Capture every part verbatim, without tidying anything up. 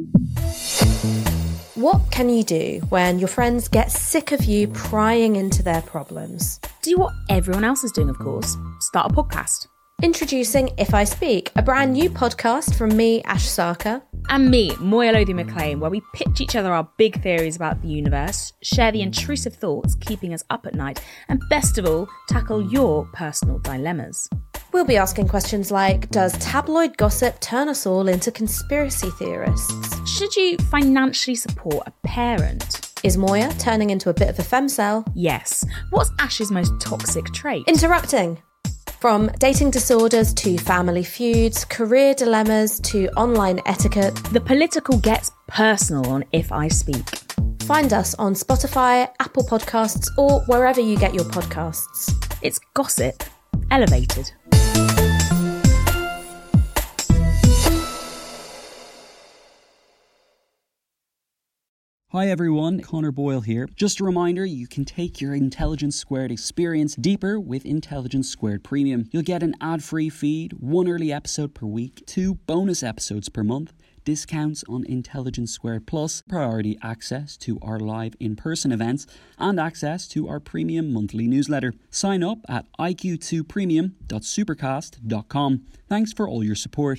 What can you do when your friends get sick of you prying into their problems? Do what everyone else is doing, of course. Start a podcast. Introducing If I Speak, a brand new podcast from me, Ash Sarkar. And me, Moya Lothian-McLean, where we pitch each other our big theories about the universe, share the intrusive thoughts keeping us up at night, and best of all, tackle your personal dilemmas. We'll be asking questions like, does tabloid gossip turn us all into conspiracy theorists? Should you financially support a parent? Is Moya turning into a bit of a femcel? Yes. What's Ash's most toxic trait? Interrupting. From dating disorders to family feuds, career dilemmas to online etiquette. The political gets personal on If I Speak. Find us on Spotify, Apple Podcasts, or wherever you get your podcasts. It's gossip elevated. Hi everyone, Connor Boyle here. Just a reminder, you can take your Intelligence Squared experience deeper with Intelligence Squared Premium. You'll get an ad-free feed, one early episode per week, two bonus episodes per month, discounts on Intelligence Squared Plus, priority access to our live in-person events, and access to our premium monthly newsletter. Sign up at I Q two premium dot supercast dot com. Thanks for all your support.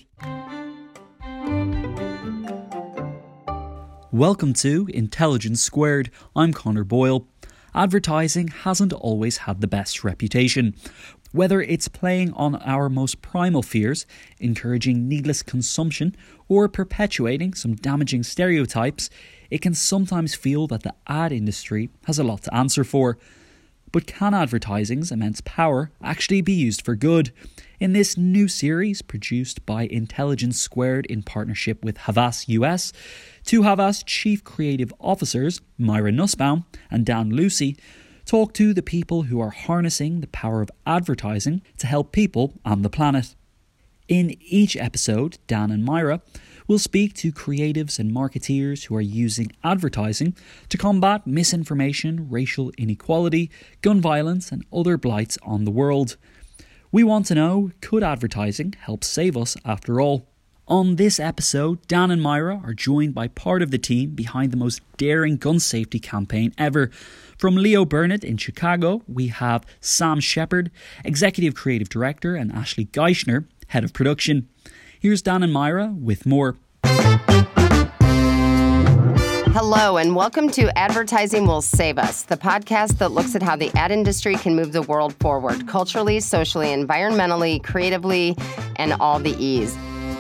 Welcome to Intelligence Squared. I'm Connor Boyle. Advertising hasn't always had the best reputation. Whether it's playing on our most primal fears, encouraging needless consumption, or perpetuating some damaging stereotypes, it can sometimes feel that the ad industry has a lot to answer for. But can advertising's immense power actually be used for good? In this new series produced by Intelligence Squared in partnership with Havas U S, two Havas Chief Creative Officers, Myra Nussbaum and Dan Lucy, talk to the people who are harnessing the power of advertising to help people and the planet. In each episode, Dan and Myra will speak to creatives and marketeers who are using advertising to combat misinformation, racial inequality, gun violence, and other blights on the world. We want to know, could advertising help save us after all? On this episode, Dan and Myra are joined by part of the team behind the most daring gun safety campaign ever. From Leo Burnett in Chicago, we have Sam Shepard, Executive Creative Director, and Ashley Geichner, Head of Production. Here's Dan and Myra with more. Hello, and welcome to Advertising Will Save Us, the podcast that looks at how the ad industry can move the world forward, culturally, socially, environmentally, creatively, and all the E's.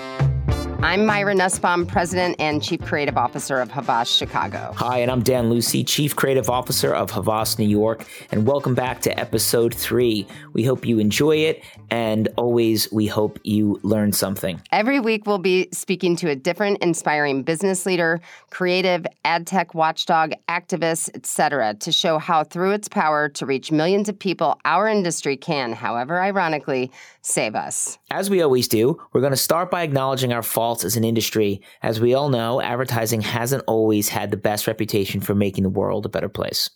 I'm Myra Nussbaum, President and Chief Creative Officer of Havas Chicago. Hi, and I'm Dan Lucy, Chief Creative Officer of Havas New York, and welcome back to episode three. We hope you enjoy it, and always we hope you learn something. Every week we'll be speaking to a different inspiring business leader, creative, ad tech watchdog, activist, et cetera, to show how through its power to reach millions of people, our industry can, however ironically, save us. As we always do, we're going to start by acknowledging our faults as an industry. As we all know, advertising hasn't always had the best reputation for making the world a better place.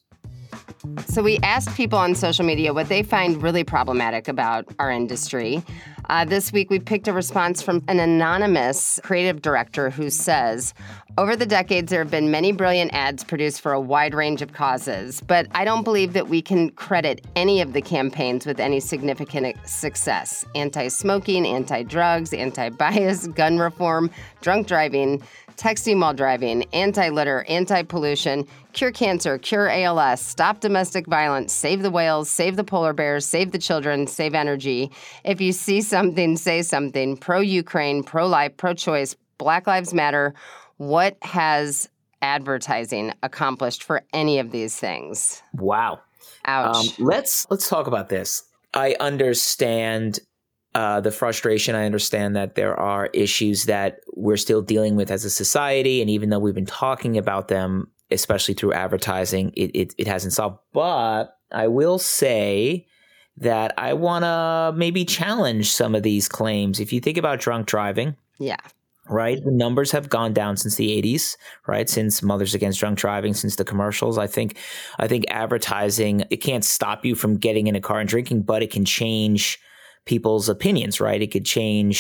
So we asked people on social media what they find really problematic about our industry. Uh, this week, we picked a response from an anonymous creative director who says, over the decades, there have been many brilliant ads produced for a wide range of causes, but I don't believe that we can credit any of the campaigns with any significant success. Anti-smoking, anti-drugs, anti-bias, gun reform, drunk driving, texting while driving, anti-litter, anti-pollution, cure cancer, cure A L S, stop domestic violence, save the whales, save the polar bears, save the children, save energy. If you see something, say something. Pro-Ukraine, pro-life, pro-choice, Black Lives Matter. What has advertising accomplished for any of these things? Wow. Ouch. Um, let's let's talk about this. I understand uh, the frustration. I understand that there are issues that we're still dealing with as a society, and even though we've been talking about them, especially through advertising, it it, it hasn't solved. But I will say that I want to maybe challenge some of these claims. If you think about drunk driving, yeah. Right. The numbers have gone down since the eighties, right? Since Mothers Against Drunk Driving, since the commercials. I think I think advertising, it can't stop you from getting in a car and drinking, but it can change people's opinions, right? It could change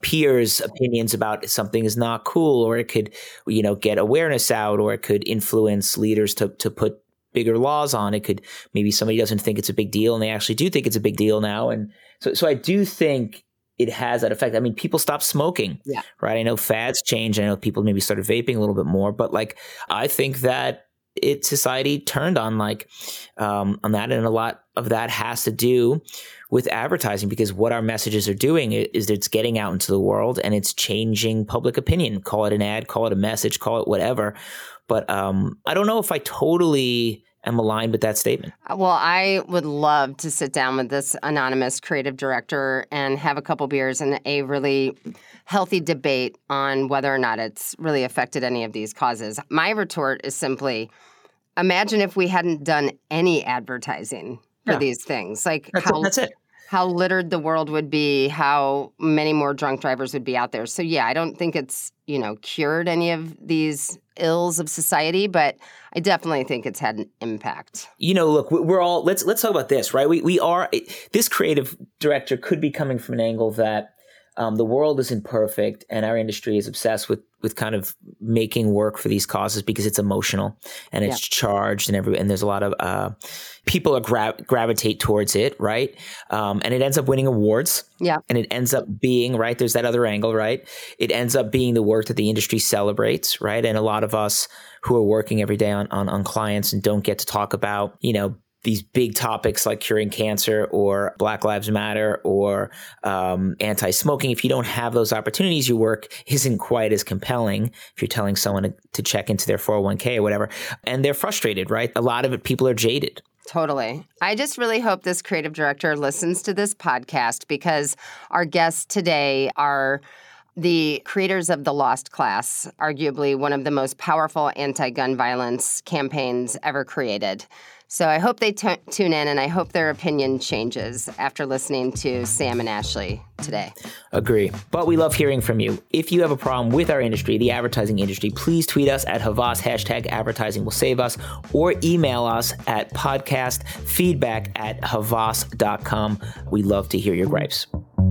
peers' opinions about something is not cool, or it could, you know, get awareness out, or it could influence leaders to to put bigger laws on. It could, maybe somebody doesn't think it's a big deal and they actually do think it's a big deal now. And so, so I do think it has that effect. I mean, people stop smoking, yeah. right? I know fads change. I know people maybe started vaping a little bit more, but like, I think that it society turned on like, um, on that. And a lot of that has to do with advertising, because what our messages are doing is that it's getting out into the world and it's changing public opinion. Call it an ad, call it a message, call it whatever. But um, I don't know if I totally am aligned with that statement. Well, I would love to sit down with this anonymous creative director and have a couple beers and a really healthy debate on whether or not it's really affected any of these causes. My retort is simply, imagine if we hadn't done any advertising for Yeah. these things. Like That's how it. That's it. how littered the world would be, how many more drunk drivers would be out there. So yeah, I don't think it's, you know, cured any of these ills of society, but I definitely think it's had an impact. You know, look, we're all, let's let's talk about this, right? We we are, this creative director could be coming from an angle that um, the world isn't perfect and our industry is obsessed with with kind of making work for these causes because it's emotional and it's yeah. charged and every and there's a lot of uh, people are gra- gravitate towards it, right? Um, and it ends up winning awards. Yeah. And it ends up being, right, there's that other angle, right? It ends up being the work that the industry celebrates, right? And a lot of us who are working every day on, on, on clients and don't get to talk about, you know, these big topics like curing cancer or Black Lives Matter or um, anti-smoking. If you don't have those opportunities, your work isn't quite as compelling if you're telling someone to, to check into their four oh one k or whatever. And they're frustrated, right? A lot of it, people are jaded. Totally. I just really hope this creative director listens to this podcast, because our guests today are the creators of The Lost Class, arguably one of the most powerful anti-gun violence campaigns ever created. So I hope they t- tune in, and I hope their opinion changes after listening to Sam and Ashley today. Agree. But we love hearing from you. If you have a problem with our industry, the advertising industry, please tweet us at Havas, hashtag advertising will save us, or email us at podcast feedback at havas dot com. We love to hear your gripes.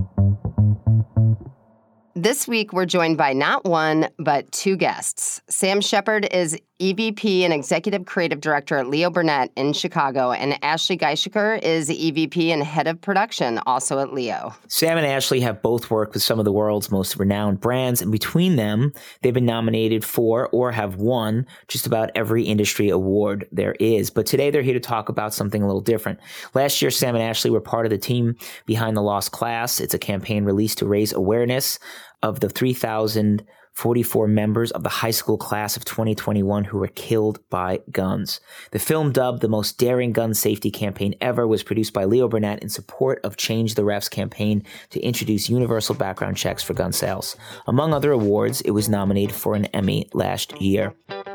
This week, we're joined by not one, but two guests. Sam Shepard is E V P and Executive Creative Director at Leo Burnett in Chicago, and Ashley Geishaker is E V P and Head of Production, also at Leo. Sam and Ashley have both worked with some of the world's most renowned brands, and between them, they've been nominated for or have won just about every industry award there is. But today, they're here to talk about something a little different. Last year, Sam and Ashley were part of the team behind The Lost Class. It's a campaign released to raise awareness of the three thousand forty-four members of the high school class of twenty twenty-one who were killed by guns. The film, dubbed the most daring gun safety campaign ever, was produced by Leo Burnett in support of Change the Ref's campaign to introduce universal background checks for gun sales. Among other awards, it was nominated for an Emmy last year.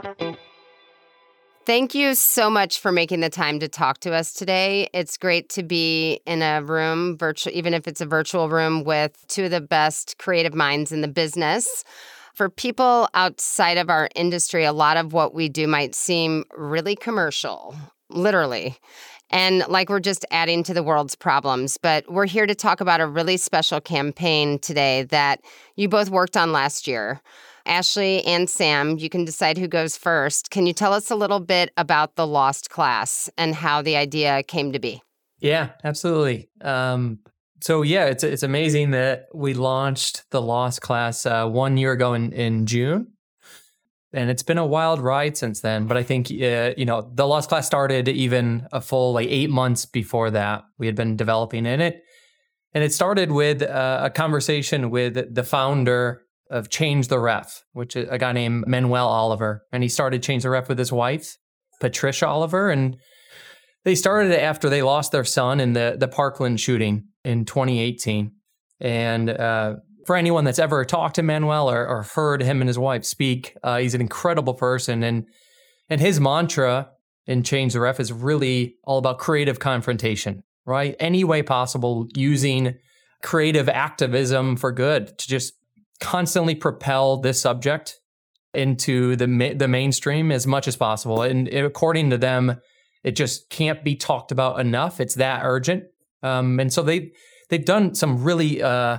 Thank you so much for making the time to talk to us today. It's great to be in a room, virtual, even if it's a virtual room, with two of the best creative minds in the business. For people outside of our industry, a lot of what we do might seem really commercial, literally, and like we're just adding to the world's problems. But we're here to talk about a really special campaign today that you both worked on last year. Ashley and Sam, you can decide who goes first. Can you tell us a little bit about The Lost Class and how the idea came to be? Yeah, absolutely. Um, so yeah, it's it's amazing that we launched The Lost Class uh, one year ago in, in June. And it's been a wild ride since then. But I think, uh, you know, The Lost Class started even a full like eight months before that. We had been developing in it. And it started with uh, a conversation with the founder of Change the Ref, which is a guy named Manuel Oliver. And he started Change the Ref with his wife, Patricia Oliver. And they started it after they lost their son in the, the Parkland shooting in twenty eighteen. And uh, for anyone that's ever talked to Manuel or, or heard him and his wife speak, uh, he's an incredible person. And, and his mantra in Change the Ref is really all about creative confrontation, right? Any way possible, using creative activism for good to just constantly propel this subject into the ma- the mainstream as much as possible. And according to them, it just can't be talked about enough. It's that urgent. Um, and so they they've done some really uh,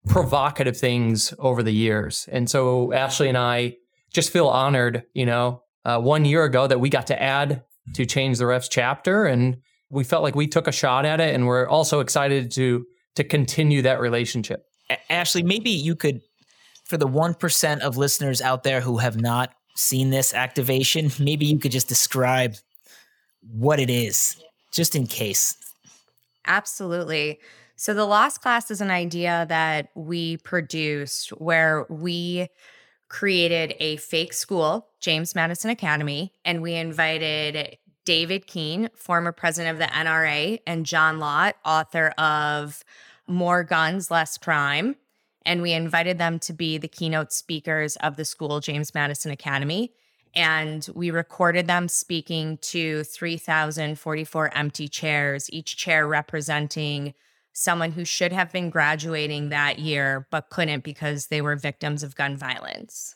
provocative things over the years. And so Ashley and I just feel honored, you know, uh, one year ago that we got to add to Change the Refs chapter. And we felt like we took a shot at it. And we're also excited to to continue that relationship. A- Ashley, maybe you could, for the one percent of listeners out there who have not seen this activation, maybe you could just describe what it is, just in case. Absolutely. So the Lost Class is an idea that we produced where we created a fake school, James Madison Academy, and we invited David Keene, former president of the N R A, and John Lott, author of More Guns, Less Crime. And we invited them to be the keynote speakers of the school, James Madison Academy. And we recorded them speaking to three thousand forty-four empty chairs, each chair representing someone who should have been graduating that year, but couldn't because they were victims of gun violence.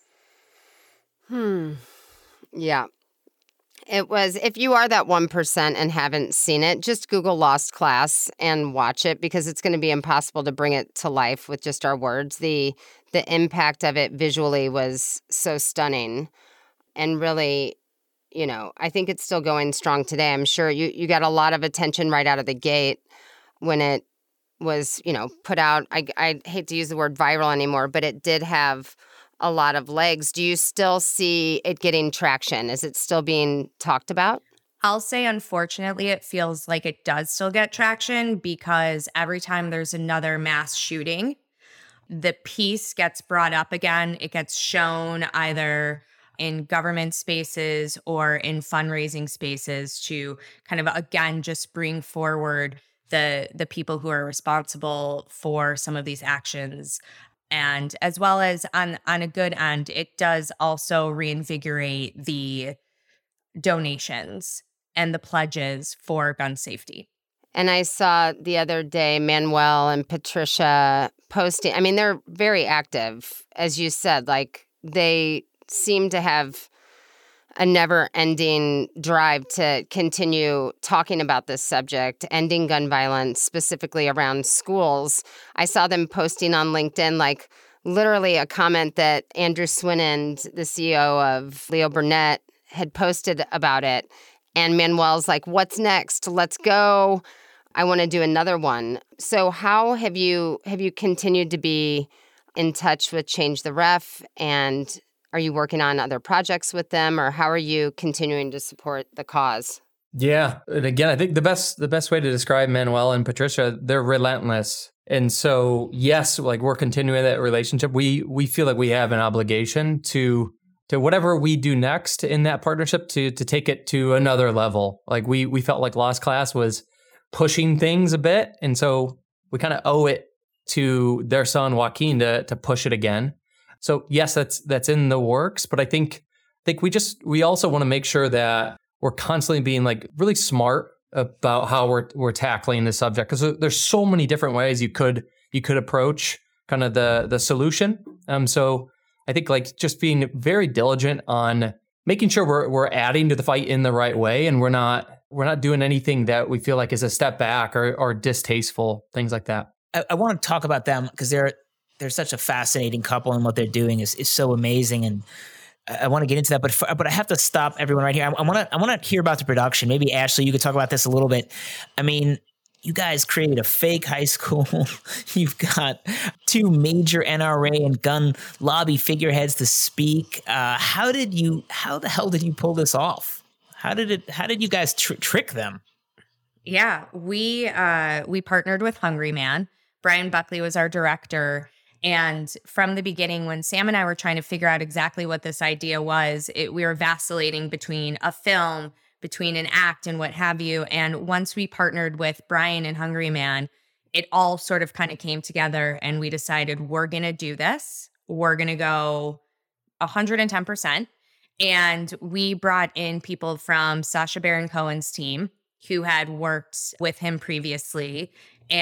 Hmm. Yeah. It was, if you are that one percent and haven't seen it, just Google Lost Class and watch it, because it's going to be impossible to bring it to life with just our words. The the impact of it visually was so stunning. And really, you know, I think it's still going strong today. I'm sure you, you got a lot of attention right out of the gate when it was, you know, put out. I, I hate to use the word viral anymore, but it did have a lot of legs. Do you still see it getting traction? Is it still being talked about? I'll say, unfortunately, it feels like it does still get traction because every time there's another mass shooting, the piece gets brought up again. It gets shown either in government spaces or in fundraising spaces to kind of, again, just bring forward the the people who are responsible for some of these actions. And as well as on, on a good end, it does also reinvigorate the donations and the pledges for gun safety. And I saw the other day Manuel and Patricia posting. I mean, they're very active, as you said. Like, they seem to have a never-ending drive to continue talking about this subject, ending gun violence, specifically around schools. I saw them posting on LinkedIn, like, literally a comment that Andrew Swinand, the C E O of Leo Burnett, had posted about it. And Manuel's like, what's next? Let's go. I want to do another one. So how have you have you continued to be in touch with Change the Ref, and are you working on other projects with them, or how are you continuing to support the cause? Yeah. And again, I think the best the best way to describe Manuel and Patricia, they're relentless. And so, yes, like, we're continuing that relationship. We we feel like we have an obligation to to whatever we do next in that partnership to to take it to another level. Like, we we felt like Lost Class was pushing things a bit. And so we kind of owe it to their son, Joaquin, to to push it again. So yes, that's that's in the works, but I think I think we just we also want to make sure that we're constantly being, like, really smart about how we're we're tackling the subject, because there's so many different ways you could you could approach kind of the the solution. Um, so I think, like, just being very diligent on making sure we're we're adding to the fight in the right way, and we're not we're not doing anything that we feel like is a step back or or distasteful, things like that. I, I want to talk about them because they're they're such a fascinating couple, and what they're doing is, is so amazing. And I, I want to get into that, but for, but I have to stop everyone right here. I want to I want to hear about the production. Maybe Ashley, you could talk about this a little bit. I mean, you guys created a fake high school. You've got two major N R A and gun lobby figureheads to speak. Uh, how did you? How the hell did you pull this off? How did it? How did you guys tr- trick them? Yeah, we uh, we partnered with Hungry Man. Brian Buckley was our director. And from the beginning, when Sam and I were trying to figure out exactly what this idea was, it, we were vacillating between a film, between an act, and what have you. And once we partnered with Brian and Hungry Man, it all sort of kind of came together, and we decided we're going to do this. We're going to go one hundred ten percent. And we brought in people from Sacha Baron Cohen's team who had worked with him previously,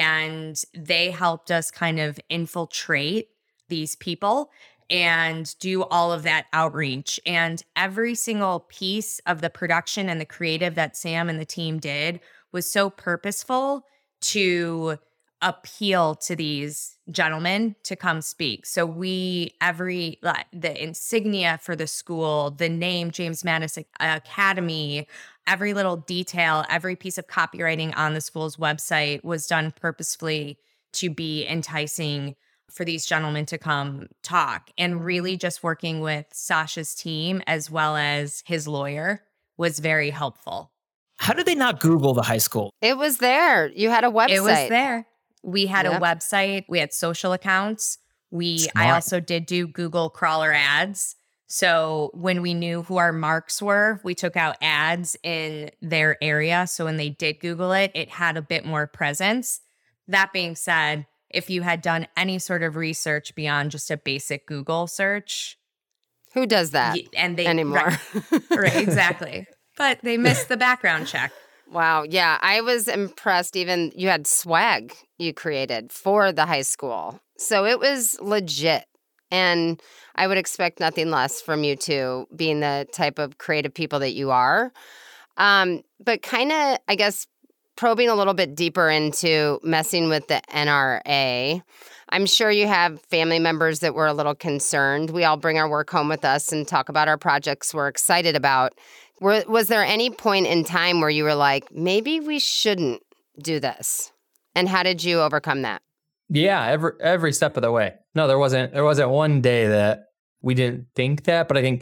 and they helped us kind of infiltrate these people and do all of that outreach. And every single piece of the production and the creative that Sam and the team did was so purposeful to appeal to these gentlemen to come speak. So we, every, like, the insignia for the school, the name James Madison Academy, every little detail, every piece of copywriting on the school's website was done purposefully to be enticing for these gentlemen to come talk. And really just working with Sasha's team as well as his lawyer was very helpful. How did they not Google the high school? It was there. You had a website. It was there. We had Yep. a website. We had social accounts. We Smart. I also did do Google crawler ads. So when we knew who our marks were, we took out ads in their area. So when they did Google it, it had a bit more presence. That being said, if you had done any sort of research beyond just a basic Google search, Who does that y- and they anymore? right, right, exactly. But they missed the background check. Wow. Yeah. I was impressed. Even you had swag you created for the high school. So it was legit. And I would expect nothing less from you two, being the type of creative people that you are. Um, but kind of, I guess, probing a little bit deeper into messing with the N R A. I'm sure you have family members that were a little concerned. We all bring our work home with us and talk about our projects we're excited about. Were, was there any point in time where you were like, maybe we shouldn't do this? And how did you overcome that? Yeah, every every step of the way. No, there wasn't there wasn't one day that we didn't think that, but I think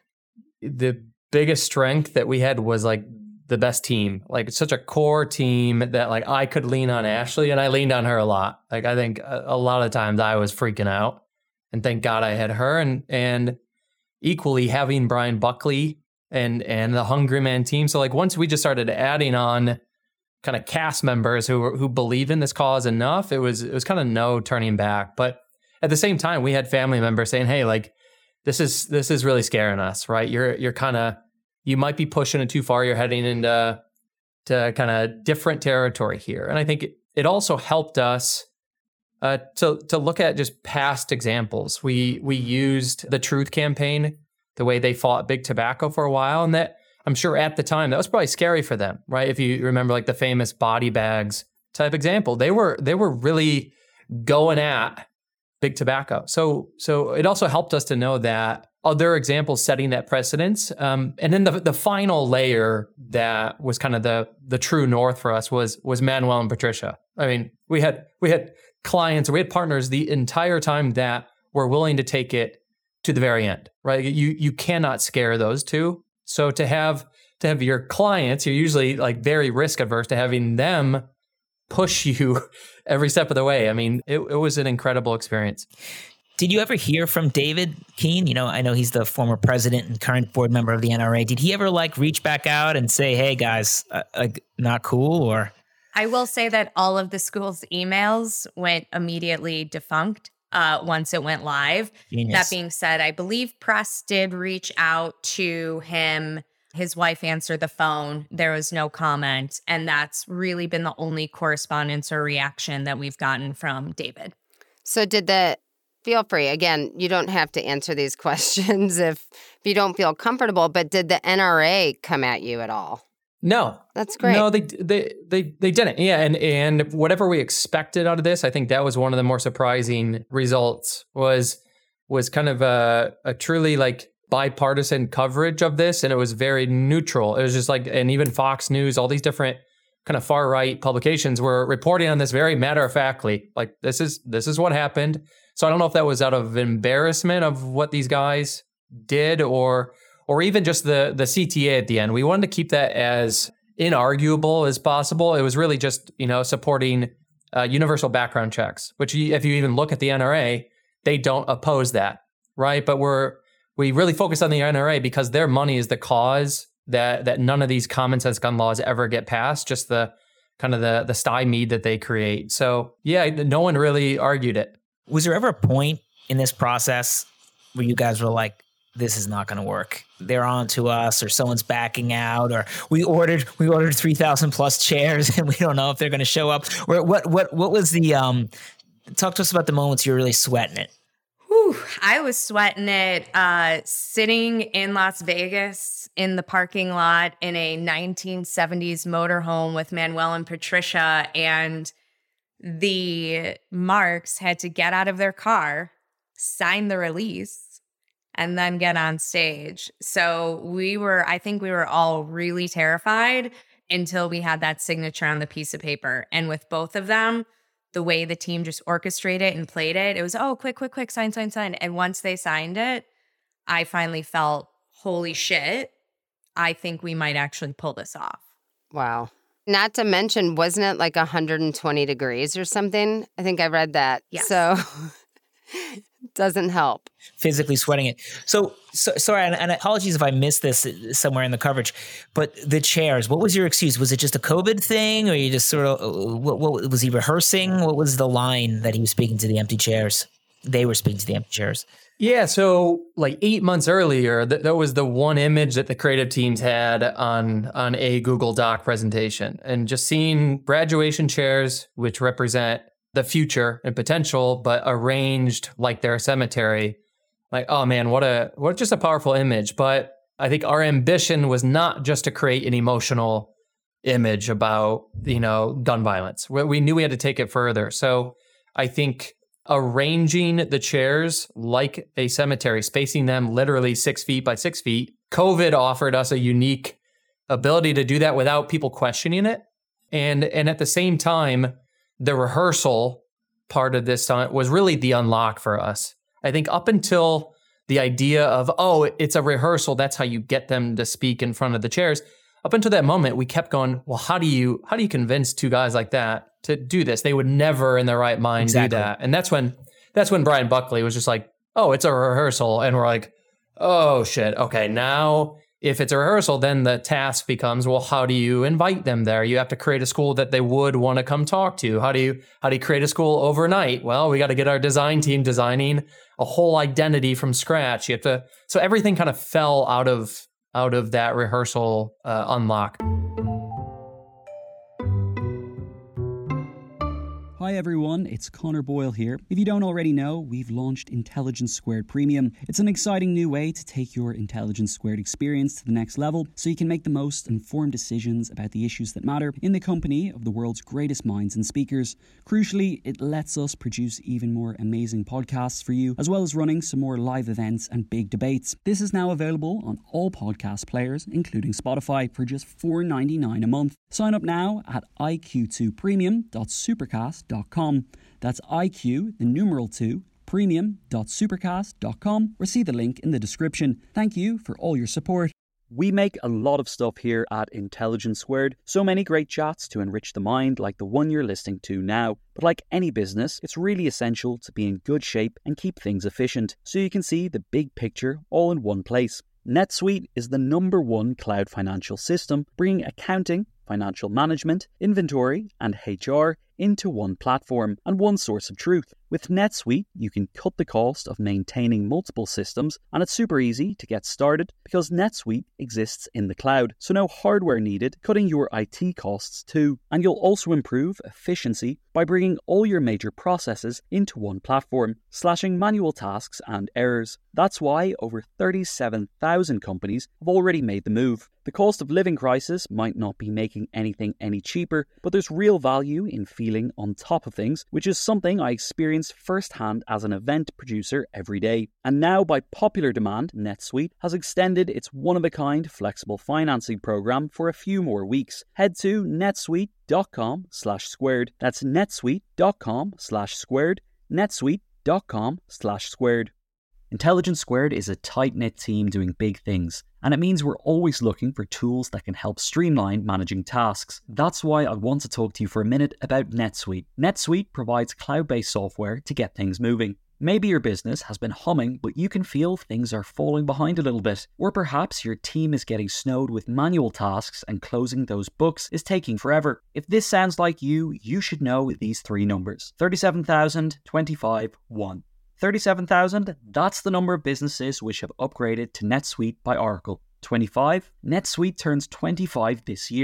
the biggest strength that we had was like the best team. Like it's such a core team that like I could lean on Ashley, and I leaned on her a lot. Like I think a, a lot of times I was freaking out, and thank God I had her, and and equally having Brian Buckley and and the Hungry Man team. So like once we just started adding on kind of cast members who who believe in this cause enough, it was it was kind of no turning back. But at the same time, we had family members saying, "Hey, like this is this is really scaring us, right? You're you're kind of you might be pushing it too far. You're heading into to kind of different territory here." And I think it, it also helped us uh, to to look at just past examples. We we used the Truth campaign, the way they fought big tobacco for a while, and that I'm sure at the time that was probably scary for them, right? If you remember like the famous body bags type example, they were they were really going at big tobacco. So so it also helped us to know that other examples setting that precedence. Um, and then the the final layer that was kind of the the true north for us was was Manuel and Patricia. I mean, we had we had clients, we had partners the entire time that were willing to take it to the very end, right? You you cannot scare those two. So to have to have your clients, you're usually like very risk averse, to having them push you every step of the way. I mean, it, it was an incredible experience. Did you ever hear from David Keene? You know, I know he's the former president and current board member of the N R A. Did he ever like reach back out and say, "Hey guys, uh, like not cool"? Or I will say that all of the school's emails went immediately defunct uh, once it went live. Genius. That being said, I believe press did reach out to him. His wife answered the phone. There was no comment. And that's really been the only correspondence or reaction that we've gotten from David. So did the, feel free, again, you don't have to answer these questions if, if you don't feel comfortable, but did the N R A come at you at all? No. That's great. No, they they they they didn't. Yeah, and and whatever we expected out of this, I think that was one of the more surprising results. Was was kind of a a truly like bipartisan coverage of this, and it was very neutral. It was just like, and even Fox News, all these different kind of far right publications were reporting on this very matter of factly. Like this is this is what happened. So I don't know if that was out of embarrassment of what these guys did, or or even just the the C T A at the end. We wanted to keep that as inarguable as possible. It was really just, you know, supporting uh, universal background checks, which if you even look at the N R A, they don't oppose that, right? But we're we really focus on the N R A because their money is the cause that that none of these common sense gun laws ever get passed. Just the kind of the the stymied that they create. So yeah, no one really argued it. was there ever a point in this process where you guys were like, this is not going to work? They're on to us, or someone's backing out, or we ordered we ordered three thousand plus chairs and we don't know if they're going to show up. Or what what what was the um? Talk to us about the moments you were really sweating it. Whew, I was sweating it uh, sitting in Las Vegas in the parking lot in a nineteen seventies motorhome with Manuel and Patricia, and the marks had to get out of their car, sign the release, and then get on stage. So we were, I think we were all really terrified until we had that signature on the piece of paper. And with both of them, the way the team just orchestrated and played it, it was, oh, quick, quick, quick, sign, sign, sign. And once they signed it, I finally felt, holy shit, I think we might actually pull this off. Wow. Not to mention, wasn't it like one hundred twenty degrees or something? I think I read that. Yes. So doesn't help. Physically sweating it. So, so sorry, and, and apologies if I missed this somewhere in the coverage, but the chairs, what was your excuse? Was it just a COVID thing, or you just sort of, what, what was he rehearsing? What was the line that he was speaking to the empty chairs? They were speaking to the empty chairs. Yeah, so like eight months earlier, th- that was the one image that the creative teams had on on a Google Doc presentation. And just seeing graduation chairs, which represent the future and potential, but arranged like they're a cemetery. Like, oh man, what a what just a powerful image. But I think our ambition was not just to create an emotional image about, you know, gun violence. We, we knew we had to take it further. So I think arranging the chairs like a cemetery, spacing them literally six feet by six feet. COVID offered us a unique ability to do that without people questioning it. And, and at the same time, the rehearsal part of this time was really the unlock for us. I think up until the idea of, oh, it's a rehearsal, that's how you get them to speak in front of the chairs. Up until that moment, we kept going, well, how do you how do you convince two guys like that to do this? They would never in their right mind Exactly. do that. And that's when that's when Brian Buckley was just like, oh, it's a rehearsal. And we're like, oh, shit. Okay, now if it's a rehearsal, then the task becomes, well, how do you invite them there? You have to create a school that they would want to come talk to. How do you how do you create a school overnight? Well, we got to get our design team designing a whole identity from scratch. You have to, so everything kind of fell out of out of that rehearsal uh, unlock. Hi everyone, it's Connor Boyle here. If you don't already know, we've launched Intelligence Squared Premium. It's an exciting new way to take your Intelligence Squared experience to the next level so you can make the most informed decisions about the issues that matter in the company of the world's greatest minds and speakers. Crucially, it lets us produce even more amazing podcasts for you, as well as running some more live events and big debates. This is now available on all podcast players, including Spotify, for just four dollars and ninety-nine cents a month. Sign up now at I Q two premium dot supercast dot com. That's I Q, the numeral two, premium dot supercast dot com, or see the link in the description. Thank you for all your support. We make a lot of stuff here at Intelligence Squared. So many great chats to enrich the mind, like the one you're listening to now. But like any business, it's really essential to be in good shape and keep things efficient, so you can see the big picture all in one place. NetSuite is the number one cloud financial system, bringing accounting, financial management, inventory, and H R into one platform and one source of truth. With NetSuite, you can cut the cost of maintaining multiple systems, and it's super easy to get started because NetSuite exists in the cloud, so no hardware needed, cutting your I T costs too. And you'll also improve efficiency by bringing all your major processes into one platform, slashing manual tasks and errors. That's why over thirty-seven thousand companies have already made the move. The cost of living crisis might not be making anything any cheaper, but there's real value in feeling on top of things, which is something I experience firsthand as an event producer every day. And now, by popular demand, NetSuite has extended its one-of-a-kind flexible financing program for a few more weeks. Head to netsuite.com slash squared. That's netsuite.com slash squared. netsuite.com slash squared. Intelligence Squared is a tight-knit team doing big things, and it means we're always looking for tools that can help streamline managing tasks. That's why I want to talk to you for a minute about NetSuite. NetSuite provides cloud-based software to get things moving. Maybe your business has been humming, but you can feel things are falling behind a little bit. Or perhaps your team is getting snowed with manual tasks and closing those books is taking forever. If this sounds like you, you should know these three numbers. thirty-seven thousand, twenty-five, one. thirty-seven thousand, that's the number of businesses which have upgraded to NetSuite by Oracle. twenty-five, NetSuite turns twenty-five this year.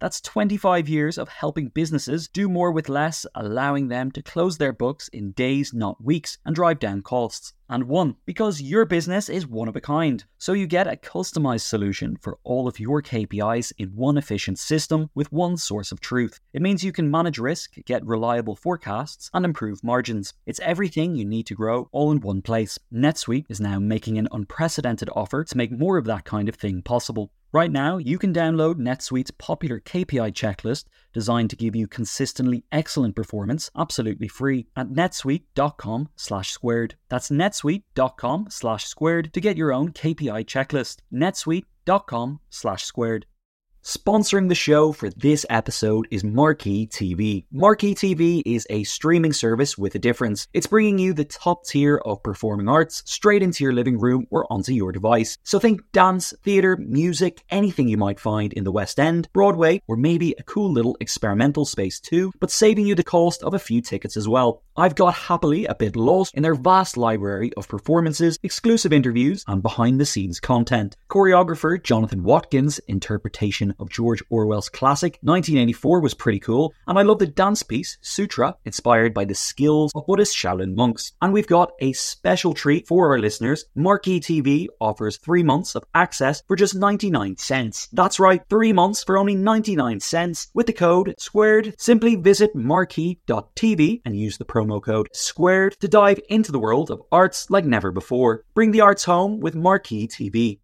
That's twenty-five years of helping businesses do more with less, allowing them to close their books in days, not weeks, and drive down costs. And one, because your business is one of a kind. So you get a customized solution for all of your K P Is in one efficient system with one source of truth. It means you can manage risk, get reliable forecasts, and improve margins. It's everything you need to grow all in one place. NetSuite is now making an unprecedented offer to make more of that kind of thing possible. Right now, you can download NetSuite's popular K P I checklist designed to give you consistently excellent performance absolutely free at netsuite.com slash squared. That's netsuite.com slash squared to get your own K P I checklist. netsuite.com slash squared. Sponsoring the show for this episode is Marquee T V. Marquee T V is a streaming service with a difference. It's bringing you the top tier of performing arts straight into your living room or onto your device. So think dance, theatre, music, anything you might find in the West End, Broadway, or maybe a cool little experimental space too, but saving you the cost of a few tickets as well. I've got happily a bit lost in their vast library of performances, exclusive interviews, and behind-the-scenes content. Choreographer Jonathan Watkins' interpretation of George Orwell's classic nineteen eighty-four was pretty cool, and I love the dance piece Sutra, inspired by the skills of Buddhist Shaolin monks. And we've got a special treat for our listeners. Marquee T V offers three months of access for just ninety-nine cents. That's right, three months for only ninety-nine cents with the code SQUARED. Simply visit marquee dot t v and use the promo code SQUARED to dive into the world of arts like never before. Bring the arts home with Marquee T V.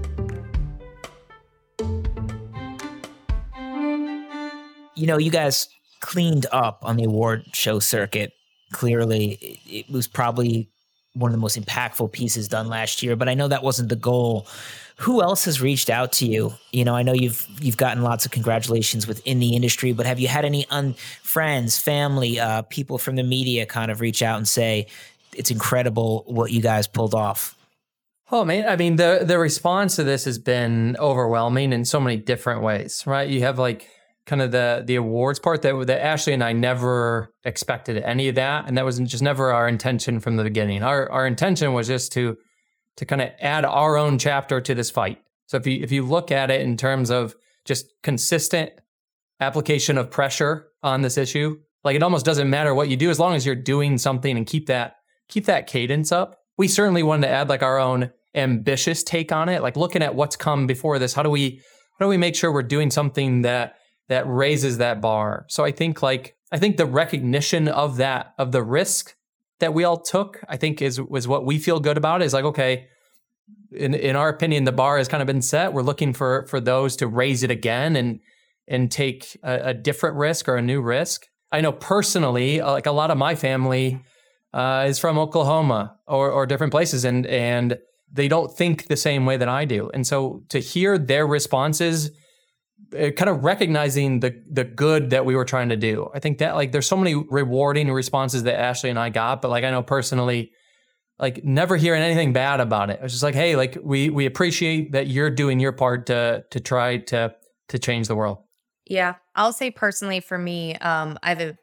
You know, you guys cleaned up on the award show circuit. Clearly, it was probably one of the most impactful pieces done last year, but I know that wasn't the goal. Who else has reached out to you? You know, I know you've you've gotten lots of congratulations within the industry, but have you had any un- friends, family, uh, people from the media kind of reach out and say, it's incredible what you guys pulled off? Oh, man. I mean, the the response to this has been overwhelming in so many different ways, right? You have like kind of the the awards part that, that Ashley and I never expected any of that. And that was just never our intention from the beginning. Our our intention was just to to kind of add our own chapter to this fight. So if you if you look at it in terms of just consistent application of pressure on this issue, like it almost doesn't matter what you do as long as you're doing something and keep that keep that cadence up. We certainly wanted to add like our own ambitious take on it, like looking at what's come before this. How do we how do we make sure we're doing something that that raises that bar? So I think like I think the recognition of that, of the risk that we all took, I think is was what we feel good about. Is like, okay, in in our opinion, the bar has kind of been set. We're looking for for those to raise it again and and take a, a different risk or a new risk. I know personally, like a lot of my family uh, is from Oklahoma or or different places, and and they don't think the same way that I do. And so to hear their responses, kind of recognizing the the good that we were trying to do. I think that like there's so many rewarding responses that Ashley and I got, but like I know personally, like never hearing anything bad about it. It was just like, hey, like we we appreciate that you're doing your part to to try to to change the world. Yeah, I'll say personally for me, um, I have a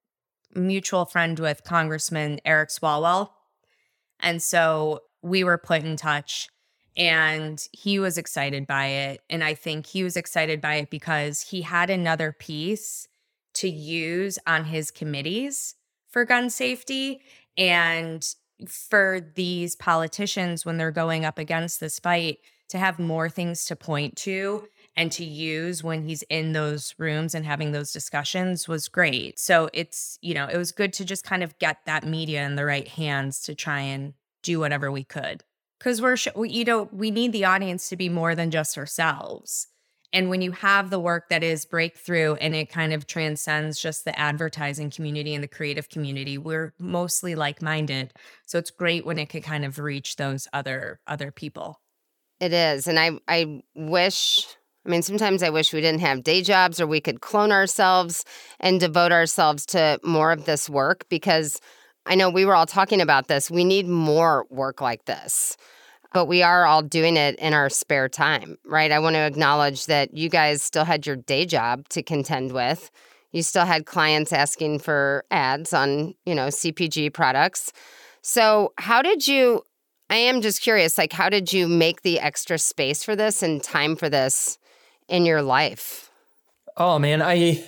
mutual friend with Congressman Eric Swalwell, and so we were put in touch. And he was excited by it. And I think he was excited by it because he had another piece to use on his committees for gun safety. And for these politicians, when they're going up against this fight, to have more things to point to and to use when he's in those rooms and having those discussions was great. So it's, you know, it was good to just kind of get that media in the right hands to try and do whatever we could. Because we're, you know, we need the audience to be more than just ourselves. And when you have the work that is breakthrough and it kind of transcends just the advertising community and the creative community, we're mostly like-minded. So it's great when it could kind of reach those other other people. It is. And I, I wish, I mean, sometimes I wish we didn't have day jobs or we could clone ourselves and devote ourselves to more of this work, because I know we were all talking about this. We need more work like this, but we are all doing it in our spare time, right? I want to acknowledge that you guys still had your day job to contend with. You still had clients asking for ads on, you know, C P G products. So how did you, I am just curious, like, how did you make the extra space for this and time for this in your life? Oh man, I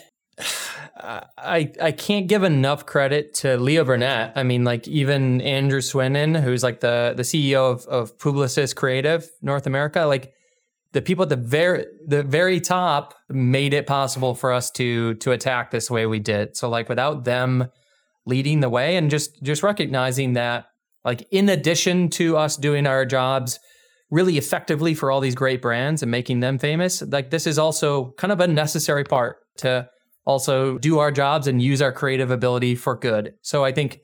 I I can't give enough credit to Leo Burnett. I mean, like even Andrew Swinnon, who's like the the C E O of, of Publicis Creative North America, like the people at the very the very top made it possible for us to to attack this way we did. So like without them leading the way and just just recognizing that, like in addition to us doing our jobs really effectively for all these great brands and making them famous, like this is also kind of a necessary part to also do our jobs and use our creative ability for good. So I think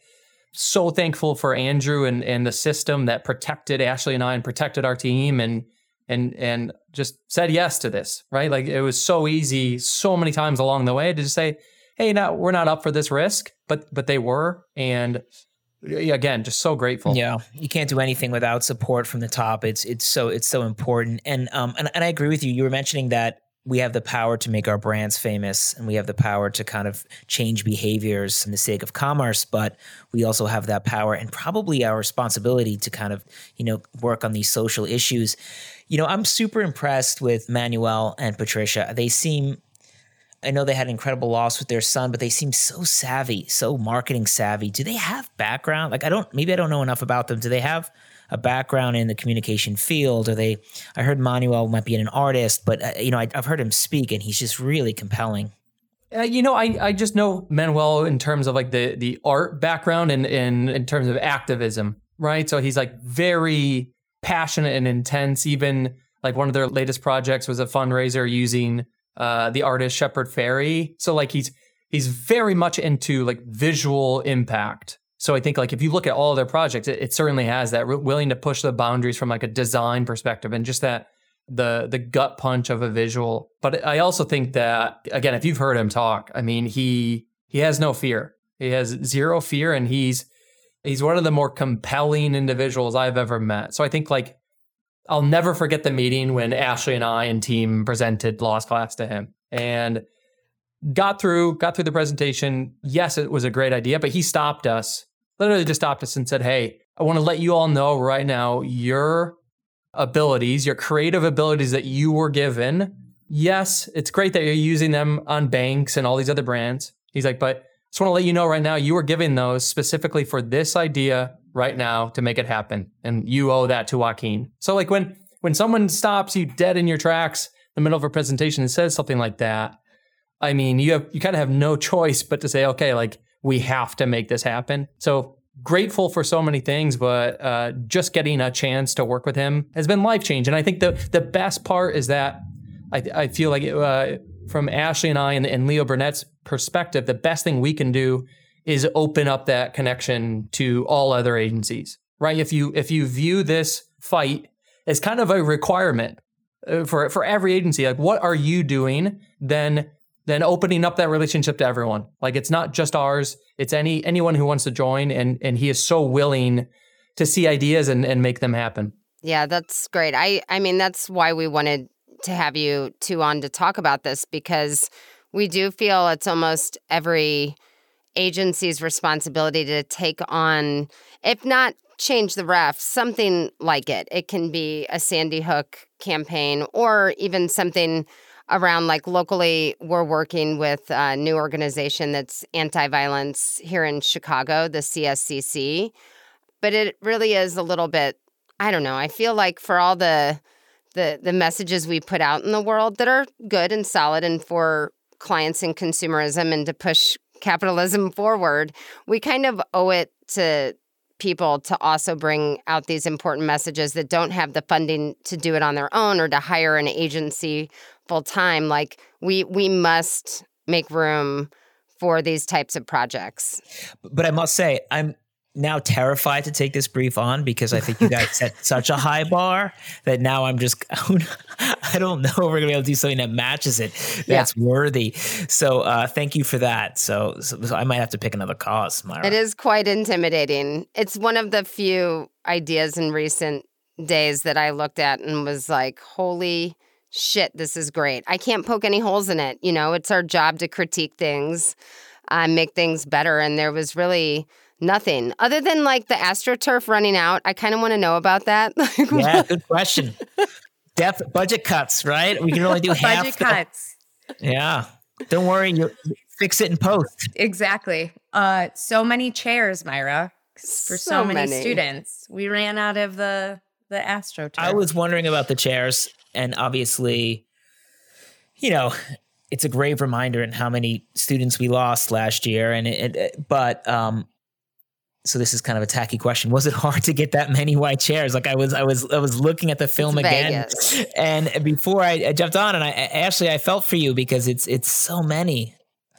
so thankful for Andrew and, and the system that protected Ashley and I and protected our team and and and just said yes to this, right? Like it was so easy so many times along the way to just say, hey, no, we're not up for this risk, but but they were. And again, just so grateful. Yeah, you can't do anything without support from the top. It's it's so it's so important. And um and, and I agree with you. You were mentioning that we have the power to make our brands famous and we have the power to kind of change behaviors in the sake of commerce, but we also have that power and probably our responsibility to kind of, you know, work on these social issues. You know, I'm super impressed with Manuel and Patricia. They seem, I know they had an incredible loss with their son, but they seem so savvy, so marketing savvy. Do they have background? Like, I don't, maybe I don't know enough about them. Do they have a background in the communication field? Or they, I heard Manuel might be an artist, but uh, you know, I, I've heard him speak and he's just really compelling. Uh, you know, I, I just know Manuel in terms of like the, the art background and, and in terms of activism, right? So he's like very passionate and intense. Even like one of their latest projects was a fundraiser using uh, the artist Shepard Fairey. So like he's, he's very much into like visual impact. So I think like if you look at all of their projects, it, it certainly has that, willing to push the boundaries from like a design perspective and just that the the gut punch of a visual. But I also think that, again, if you've heard him talk, I mean, he he has no fear. He has zero fear, and he's he's one of the more compelling individuals I've ever met. So I think like I'll never forget the meeting when Ashley and I and team presented Lost Class to him. And got through, got through the presentation. Yes, it was a great idea, but he stopped us. Literally just stopped us and said, hey, I want to let you all know right now your abilities, your creative abilities that you were given. Yes, it's great that you're using them on Banks and all these other brands. He's like, but I just want to let you know right now, you were given those specifically for this idea right now to make it happen. And you owe that to Joaquin. So like when, when someone stops you dead in your tracks in the middle of a presentation and says something like that, I mean, you have, you kind of have no choice but to say, okay, like, we have to make this happen. So grateful for so many things, but uh, just getting a chance to work with him has been life-changing. And I think the the best part is that I, I feel like uh, from Ashley and I and, and Leo Burnett's perspective, the best thing we can do is open up that connection to all other agencies, right? If you if you view this fight as kind of a requirement for for every agency, like what are you doing, then then opening up that relationship to everyone. Like it's not just ours, it's any anyone who wants to join, and and he is so willing to see ideas and, and make them happen. Yeah, that's great. I, I mean, that's why we wanted to have you two on to talk about this, because we do feel it's almost every agency's responsibility to take on, if not change the ref, something like it. It can be a Sandy Hook campaign or even something around, like locally, we're working with a new organization that's anti-violence here in Chicago, the C S C C. But it really is a little bit, I don't know, I feel like for all the the the messages we put out in the world that are good and solid and for clients and consumerism and to push capitalism forward, we kind of owe it to people to also bring out these important messages that don't have the funding to do it on their own or to hire an agency full time. Like we we must make room for these types of projects. But I must say, I'm now terrified to take this brief on because I think you guys set such a high bar that now I'm just, I don't know if we're gonna be able to do something that matches it. That's yeah. worthy. So uh, thank you for that. So, so, so I might have to pick another cause, Myra. It is quite intimidating. It's one of the few ideas in recent days that I looked at and was like, holy shit, this is great. I can't poke any holes in it. You know, it's our job to critique things, uh, make things better. And there was really nothing other than like the AstroTurf running out. I kind of want to know about that. Yeah, good question. Def budget cuts, right? We can only do half. Budget cuts. Yeah. Don't worry, you fix it in post. Exactly. Uh, so many chairs, Myra, for so, So many, many. students. We ran out of the the AstroTurf. I was wondering about the chairs, and obviously, you know, it's a grave reminder in how many students we lost last year. And it, it but um, so this is kind of a tacky question. Was it hard to get that many white chairs? Like I was, I was, I was looking at the film It's again, Vegas. and before I, I jumped on, and I Ashley, I felt for you because it's it's so many.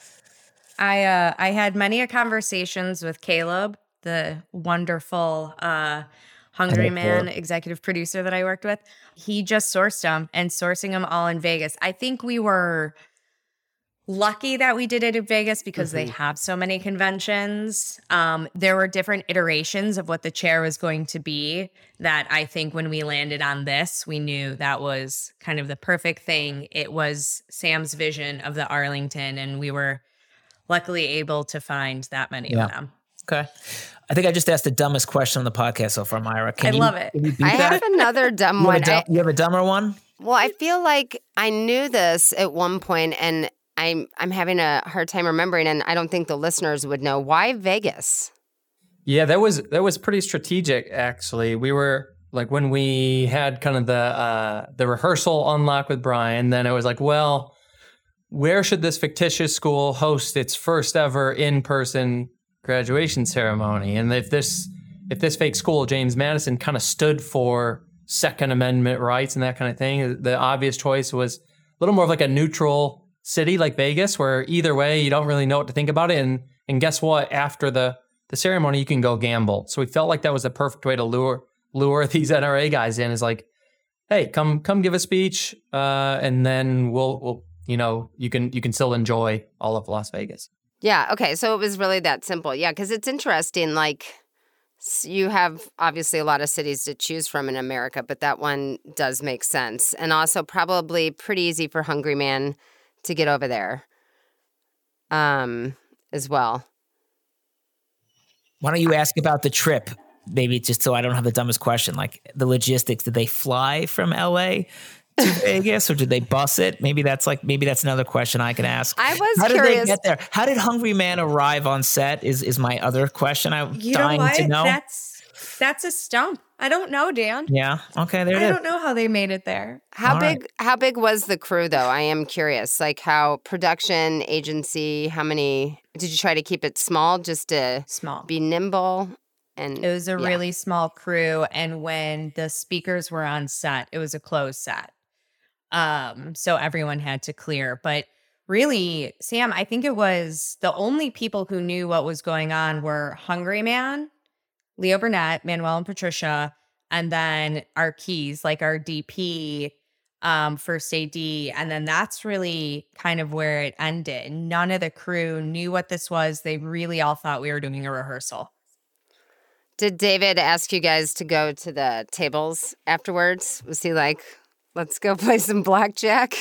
I uh, I had many a conversations with Caleb, the wonderful uh, Hungry Man executive producer that I worked with. He just sourced them and sourcing them all in Vegas. I think we were lucky that we did it in Vegas because mm-hmm. they have so many conventions. Um, there were different iterations of what the chair was going to be that I think when we landed on this, we knew that was kind of the perfect thing. It was Sam's vision of the Arlington, and we were luckily able to find that many yeah. of them. Okay. I think I just asked the dumbest question on the podcast so far, Myra. Can I you, love it. Can you beat I that? have another dumb you one. Have dumb, I, you have a dumber one? well, I feel like I knew this at one point, and I'm I'm having a hard time remembering, and I don't think the listeners would know. Why Vegas? Yeah, that was that was pretty strategic, actually. We were like when we had kind of the uh, the rehearsal unlock with Brian, then it was like, well, where should this fictitious school host its first ever in-person graduation ceremony? And if this if this fake school, James Madison, kind of stood for Second Amendment rights and that kind of thing, the obvious choice was a little more of like a neutral city like Vegas, where either way you don't really know what to think about it. And and guess what? After the the ceremony, you can go gamble. So we felt like that was the perfect way to lure lure these N R A guys in. Is like, hey, come come give a speech, uh, and then we'll we'll you know you can you can still enjoy all of Las Vegas. Yeah. Okay. So it was really that simple. Yeah, because it's interesting. Like you have obviously a lot of cities to choose from in America, but that one does make sense, and also probably pretty easy for Hungry Man to get over there, um, as well. Why don't you ask about the trip? Maybe just so I don't have the dumbest question, like the logistics. Did they fly from L A to Vegas, or did they bus it? Maybe that's like maybe that's another question I can ask. I was How curious. did they get there? How did Hungry Man arrive on set? Is is my other question. I'm You dying know what? to know. That's that's a stump. I don't know, Dan. Yeah. Okay. There it I is. don't know how they made it there. How All big? right. How big was the crew, though? I am curious. Like how production agency? How many? Did you try to keep it small, just to Small. be nimble? And It was a yeah. really small crew, and when the speakers were on set, it was a closed set. Um, so everyone had to clear. But really, Sam, I think it was the only people who knew what was going on were Hungry Man, Leo Burnett, Manuel and Patricia, and then our keys, like our D P, um, first A D. And then that's really kind of where it ended. None of the crew knew what this was. They really all thought we were doing a rehearsal. Did David ask you guys to go to the tables afterwards? Was he like, let's go play some blackjack?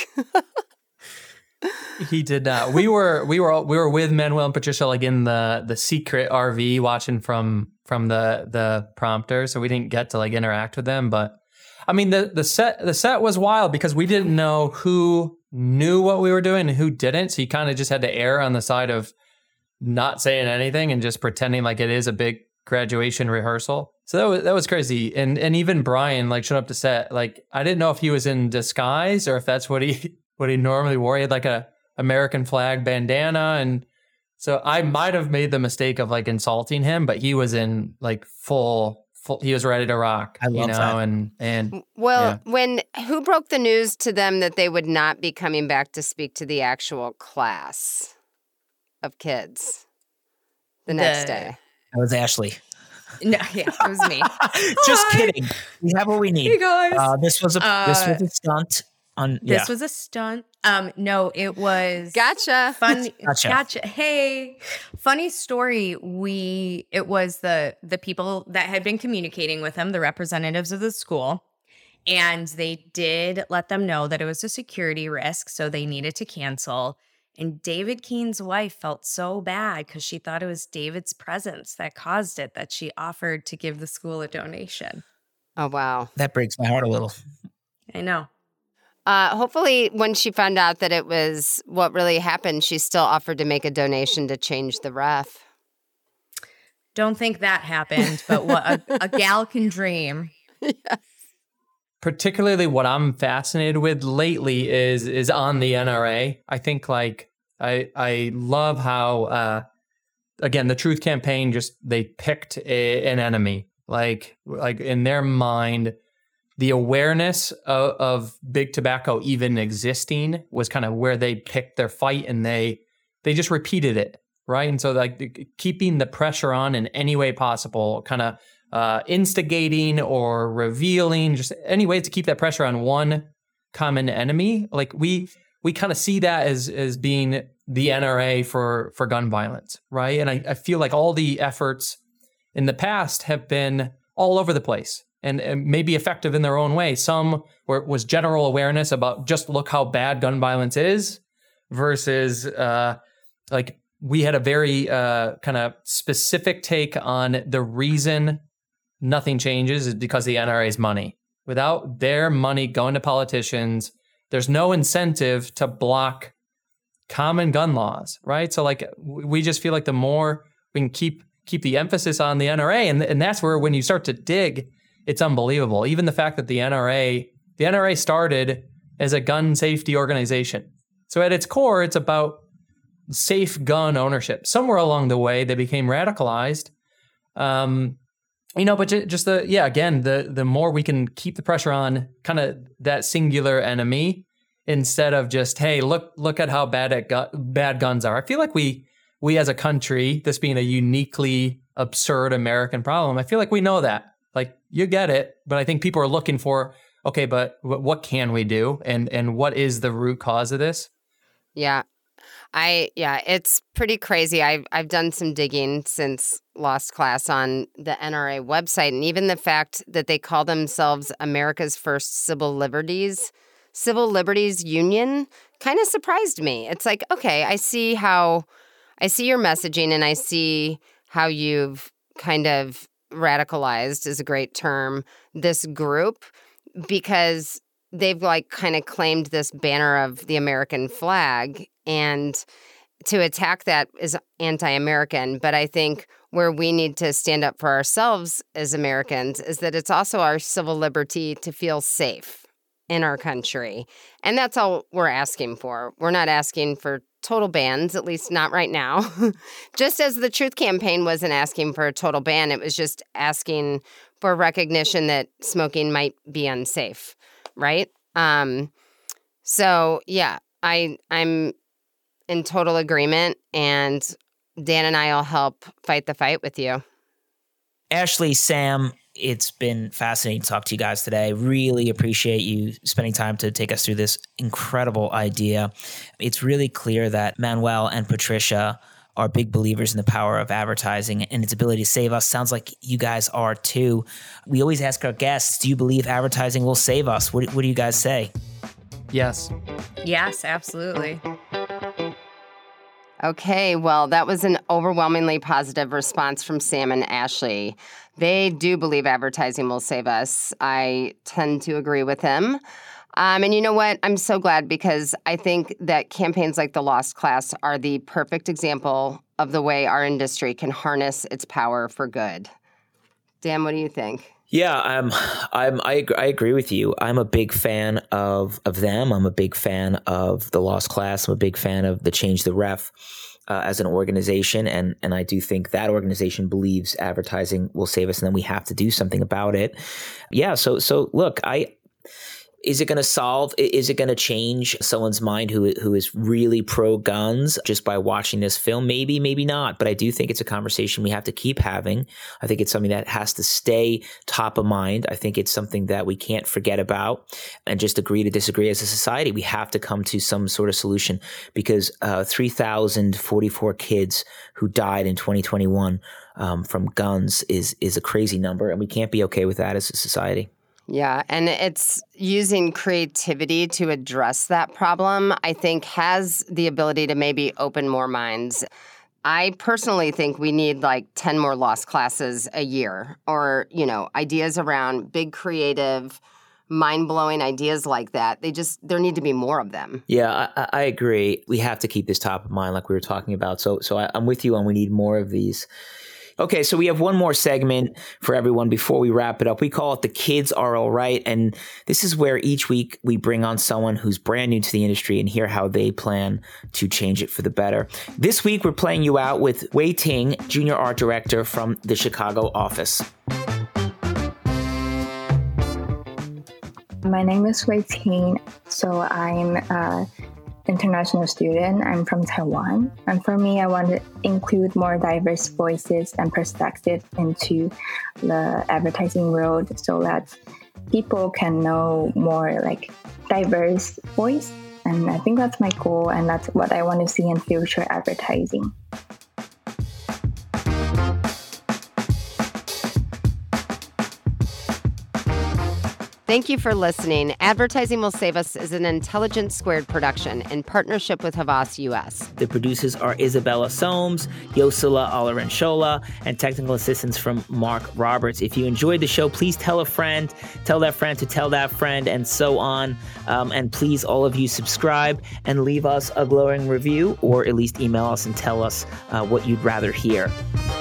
He did not. We were we were we were with Manuel and Patricia like in the the secret R V watching from from the the prompter, so we didn't get to like interact with them. But I mean the the set the set was wild because we didn't know who knew what we were doing and who didn't. So you kind of just had to err on the side of not saying anything and just pretending like it is a big graduation rehearsal. So that was that was crazy. And and even Brian like showed up to set. Like I didn't know if he was in disguise or if that's what he what he normally wore. He had like a American flag bandana, and so I might have made the mistake of like insulting him, but he was in like full full he was ready to rock. I love you know, that. and and Well, yeah. when who broke the news to them that they would not be coming back to speak to the actual class of kids the next The- day? That was Ashley. No, yeah, it was me. Just Hi. kidding. We have what we need. Hey, guys. Uh, this was a this Uh, was a stunt. On This yeah. was a stunt. Um, no, it was Gotcha. Fun, Gotcha. gotcha. Hey, funny story. We it was the the people that had been communicating with him, the representatives of the school, and they did let them know that it was a security risk, so they needed to cancel. And David Keene's wife felt so bad because she thought it was David's presence that caused it, that she offered to give the school a donation. Oh wow. That breaks my heart a little. I know. Uh, hopefully, when she found out that it was what really happened, she still offered to make a donation to change the ref. Don't think that happened, but what a, a gal can dream. Yes. Particularly what I'm fascinated with lately is is on the N R A. I think like I I love how uh, again the Truth Campaign just they picked a, an enemy. Like like in their mind, the awareness of, of big tobacco even existing was kind of where they picked their fight, and they they just repeated it, right? And so like keeping the pressure on in any way possible, kind of uh, instigating or revealing, just any way to keep that pressure on one common enemy. Like we we kind of see that as as being the N R A for for gun violence, right? And I, I feel like all the efforts in the past have been all over the place. And, and maybe effective in their own way. Some were, was general awareness about just look how bad gun violence is versus uh, like we had a very uh, kind of specific take on the reason nothing changes is because the N R A's money. Without their money going to politicians, there's no incentive to block common gun laws, right? So like we just feel like the more we can keep keep the emphasis on the N R A, and, and that's where when you start to dig, it's unbelievable. Even the fact that the N R A, the N R A started as a gun safety organization. So at its core, it's about safe gun ownership. Somewhere along the way, they became radicalized. Um, you know, but just the, yeah, again, the the more we can keep the pressure on kind of that singular enemy instead of just, hey, look look at how bad at gu- bad guns are. I feel like we we as a country, this being a uniquely absurd American problem, I feel like we know that. Like, you get it, but I think people are looking for, okay, but what can we do? And and what is the root cause of this? Yeah. I yeah, it's pretty crazy. I've I've done some digging since Lost Class on the N R A website, and even the fact that they call themselves America's first civil liberties, civil liberties union kind of surprised me. It's like, okay, I see how I see your messaging, and I see how you've kind of radicalized is a great term, this group, because they've like kind of claimed this banner of the American flag, and to attack that is anti-American. But I think where we need to stand up for ourselves as Americans is that it's also our civil liberty to feel safe in our country. And that's all we're asking for. We're not asking for total bans, at least not right now. Just as the Truth Campaign wasn't asking for a total ban, it was just asking for recognition that smoking might be unsafe, right? Um, so, yeah, I, I'm in total agreement, and Dan and I will help fight the fight with you. Ashley, Sam, it's been fascinating to talk to you guys today. Really appreciate you spending time to take us through this incredible idea. It's really clear that Manuel and Patricia are big believers in the power of advertising and its ability to save us. Sounds like you guys are too. We always ask our guests, do you believe advertising will save us? What, what do you guys say? Yes. Yes, absolutely. Okay, well, that was an overwhelmingly positive response from Sam and Ashley. They do believe advertising will save us. I tend to agree with him. Um, and you know what? I'm so glad, because I think that campaigns like the Lost Class are the perfect example of the way our industry can harness its power for good. Dan, what do you think? Yeah, I'm, I'm, I, I agree with you. I'm a big fan of, of them. I'm a big fan of the Lost Class. I'm a big fan of the Change the Ref uh, as an organization. And, and I do think that organization believes advertising will save us, and then we have to do something about it. Yeah. So, so look, I, Is it going to solve, is it going to change someone's mind who who is really pro-guns just by watching this film? Maybe, maybe not. But I do think it's a conversation we have to keep having. I think it's something that has to stay top of mind. I think it's something that we can't forget about and just agree to disagree as a society. We have to come to some sort of solution, because uh, three thousand forty-four kids who died in twenty twenty-one um, from guns is is a crazy number, and we can't be okay with that as a society. Yeah, and it's using creativity to address that problem, I think, has the ability to maybe open more minds. I personally think we need like ten more Lost Classes a year, or, you know, ideas around big creative mind-blowing ideas like that. They just, there need to be more of them. Yeah, I, I agree. We have to keep this top of mind like we were talking about. So so I, I'm with you on we need more of these. Okay, so we have one more segment for everyone before we wrap it up. We call it The Kids Are All Right. And this is where each week we bring on someone who's brand new to the industry and hear how they plan to change it for the better. This week, we're playing you out with Wei Ting, Junior Art Director from the Chicago office. My name is Wei Ting. So I'm a international student. I'm from Taiwan. And for me, I want to include more diverse voices and perspectives into the advertising world so that people can know more like diverse voice. And I think that's my goal, and that's what I want to see in future advertising. Thank you for listening. Advertising Will Save Us is an Intelligence Squared production in partnership with Havas U S. The producers are Isabella Soames, Yosila Alaranshola, and technical assistance from Mark Roberts. If you enjoyed the show, please tell a friend, tell that friend to tell that friend, and so on. Um, and please, all of you, subscribe and leave us a glowing review, or at least email us and tell us uh, what you'd rather hear.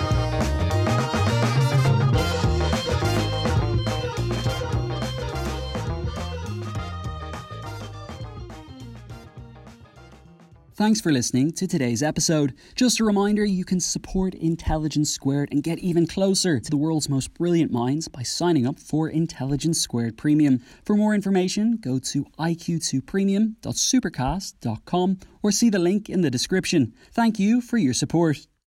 Thanks for listening to today's episode. Just a reminder, you can support Intelligence Squared and get even closer to the world's most brilliant minds by signing up for Intelligence Squared Premium. For more information, go to I Q two premium dot supercast dot com or see the link in the description. Thank you for your support.